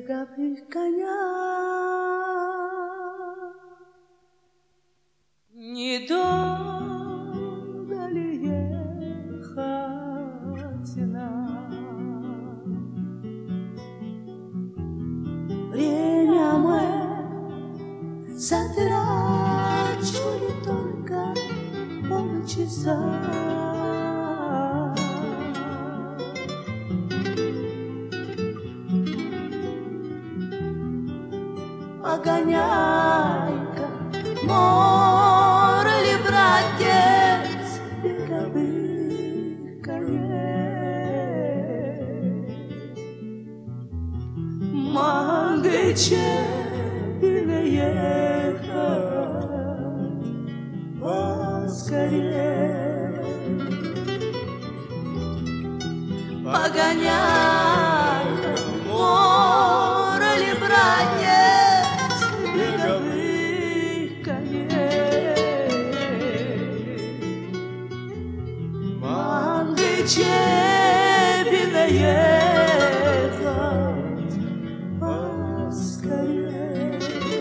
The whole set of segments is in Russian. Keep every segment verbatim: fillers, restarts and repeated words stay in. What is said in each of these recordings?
беговых конях. Недолго ли ехать нам? Время мы затрачу ли только полчаса? Погоняй-ка, море ли, братец, беговых коней? Мангыче или ехать поскорее? Погоняй-ка, море ли, братец, беговых коней? Мангыче или ехать поскорее?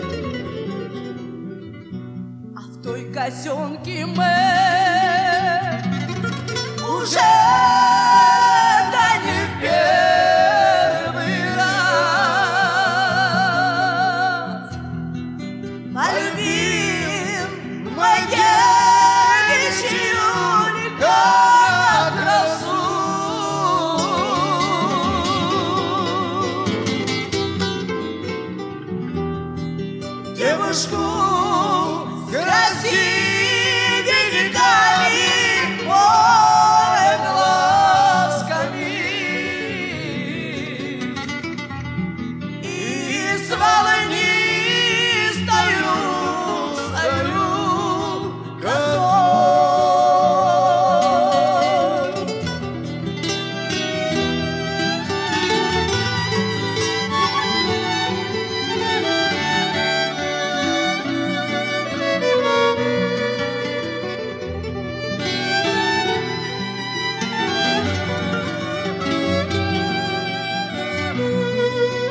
А в той казенке мы уже да не в первый раз по любви моей девичью как росу. Девушку с красивыми веками, ой, глазками, и с волнистою свою косой.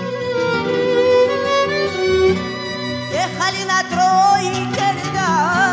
Ехали на тройке рядом